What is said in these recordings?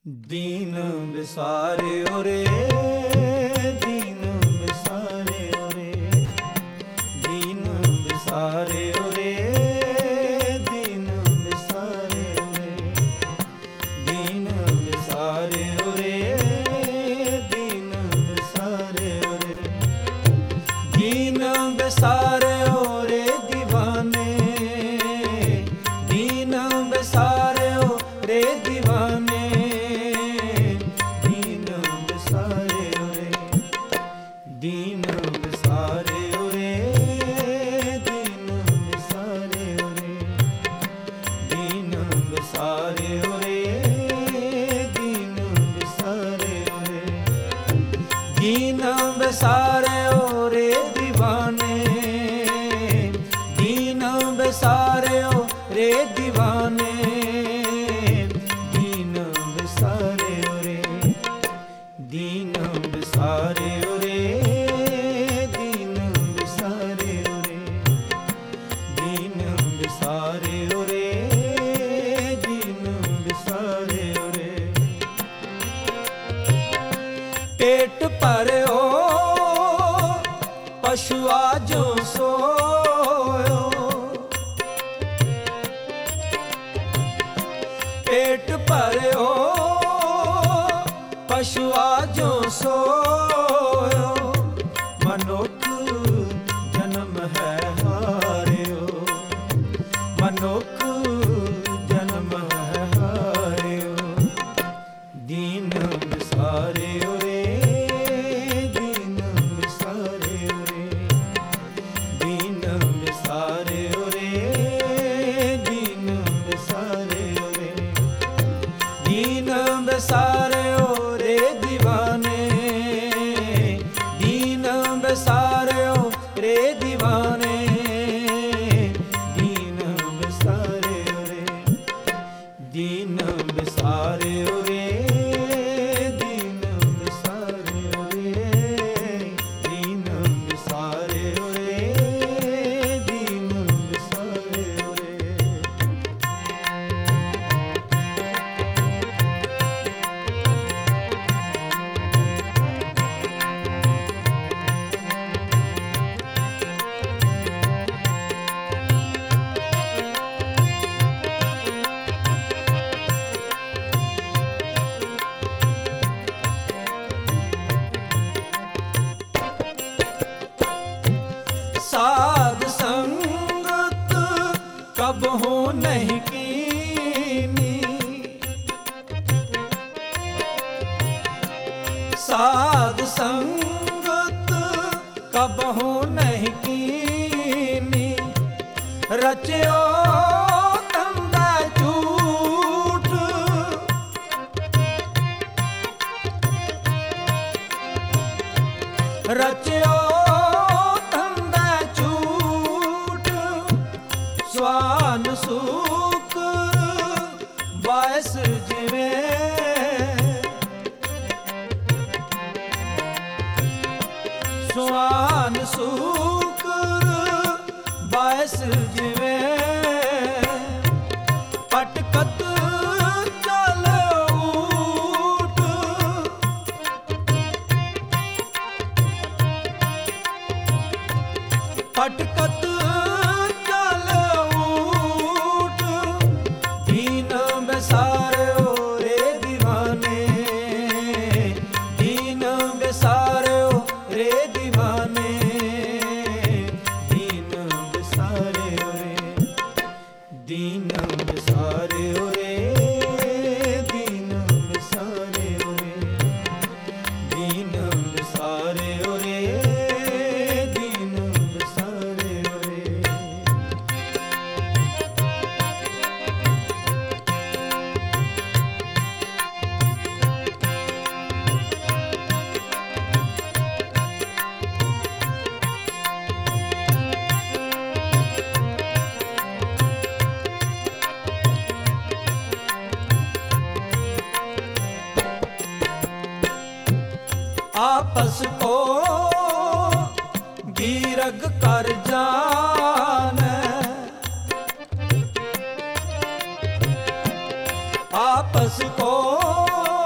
दीन बिसारे रे, दीन बिसारे रे, दीन बिसारे रे, दीन बिसारे रे, दीन बिसारे रे, दीन बिसारे रे, दीन बिसारे रे दीवाने, दीन बिसारे रे दीवाने, दीन बिसारे रे, दीन बिसारे रे, दीन बिसारे रे, दीन बिसारे रे, दीन बिसारे रे दीवाने, दीन बिसारे रे दीवाने, दीन बिसारे रे, दीन बिसारे रे, दीन बिसारे रे, दीन बिसारे रे, दीन बिसारे रे। पेट भरियो पशुआ जो सोयो, पेट भरियो पशुआ जो सोयो, मनुख जन्म है हारियो, मनुख जन्म है हारियो, दीन बिसारे रे, दीन बिसारे रे, दीन बिसारे रे, दीन बिसारे रे, दीन बिसारे रे दीवाने, दीन बिसारे रे दीवाने, दीन बिसारे रे, दीन बिसारे रे, दीन बिसारे रे, दीन बिसारे रे, दीन बिसारे रे। साध संगत कब हो नहीं कीनी, साध संगत कब हो नहीं कीनी, रचयो तंदा झूठ, रचयो स्वान सूकर बायस जिवे, स्वान सूकर बायस जिवे, पटकत चल ऊठ, पटकत बिसारे रे दीवाने, दीन बिसारे रे दीवाने, दीन बिसारे रे, दीन बिसारे रे, दीन बिसारे रे, दीन बिसारे रे, दीन बिसारे रे। आपस को गीरग कर जाने, आपस को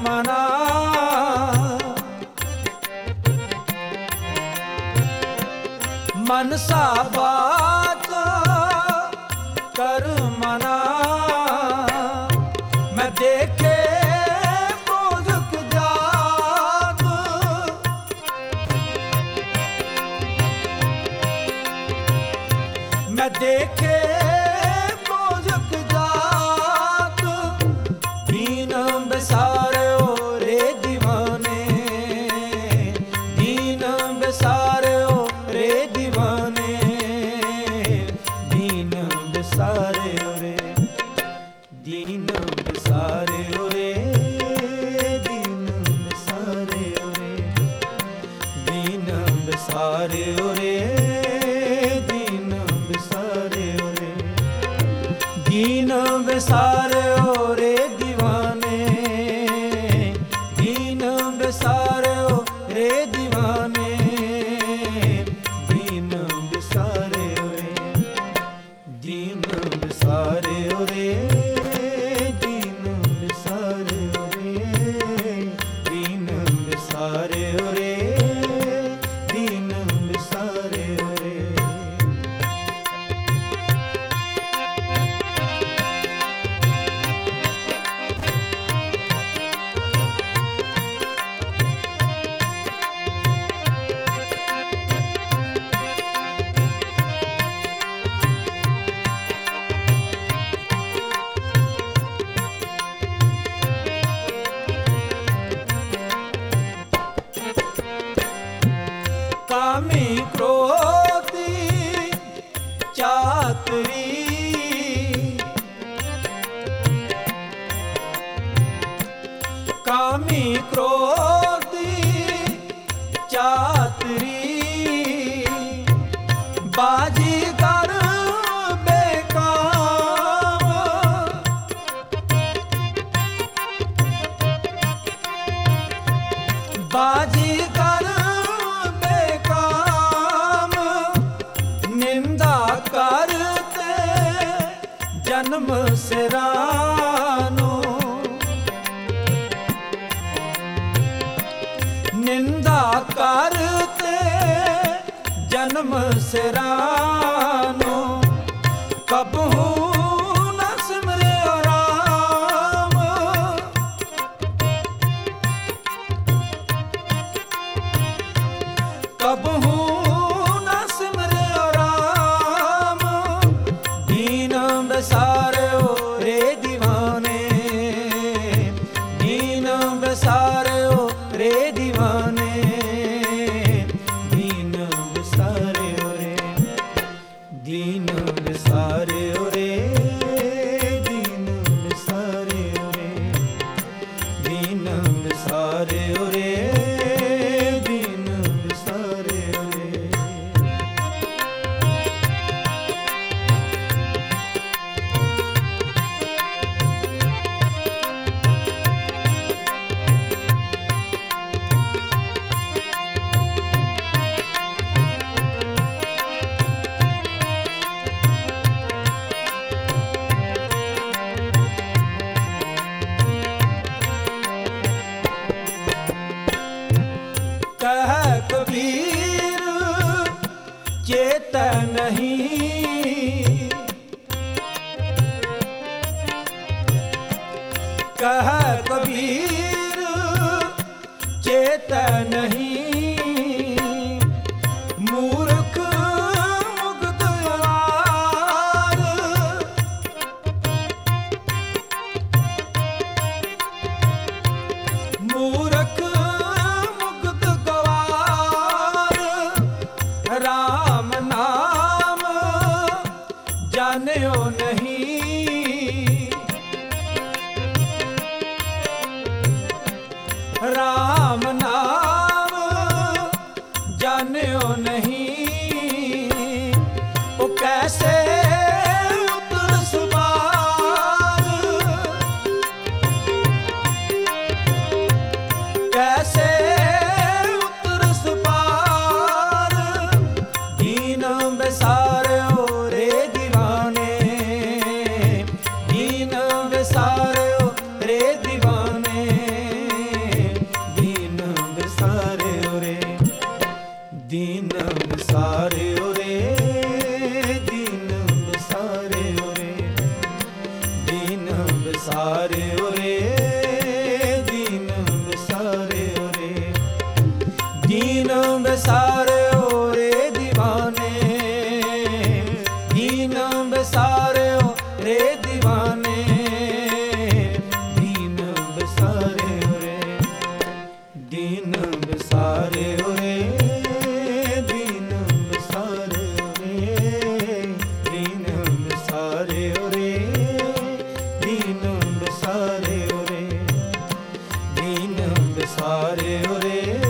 मना, मनसा वाचा कर मना। मैं देखे बोझक जात, मैं देखे बोझक जात, दीन बेसारो रे दीवाने, दीन बेसारो रे दीवाने, दीन बेसारो रे, दीन बेसारो रे, दीन बेसारो रे, दीन बेसारो रे, दीन बेसारो रे, दीन बेसारो रे दीवाने, दीन बेसारो रे दीवाने, दीन बेसारो रे, दीन बेसारो रे, दीन बेसारो रे, दीन बेसारो रे, दीन बेसारो रे। कामी क्रोधी चातरी, कामी क्रोधी चातरी, बाजीगर बेकाम, बाजीगर बेकाम, निंदा करते जन्म सिरानो, निंदा करते जन्म सिरानो, कबहू न सिमरे राम, कबहू न सिमरे राम, दीन बेसारो रे दीवाने, दीन बेसारो रे दीवाने, दीन बेसारो रे, दीन बेसारो रे, दीन बेसारो रे, दीन बेसारो रे, दीन बेसारो रे। कह कबीर चेत नहीं, कह कबीर चेत नहीं, मूर्ख मुग्ध यार, मूर्ख मुग्ध गवार, राम नाम जान्यो नहीं, राम नाम जान्यो नहीं, वो कैसे उतर सुपार, कैसे उतर सुपार, दीन बेसारो रे दीवाने, दीन बेसारो रे दीवाने, दीन बिसारियो रे, दीन बिसारियो रे, दीन बिसारियो रे, दीन बिसारियो रे, दीन बिसारियो रे दीवाने, दीन बिसारियो रे दीवाने, दीन बिसारियो रे, दीन बिसारियो रे, दीन बिसारियो रे, दीन बिसारियो रे, दीन बिसारियो रे, दीन बिसारियो रे।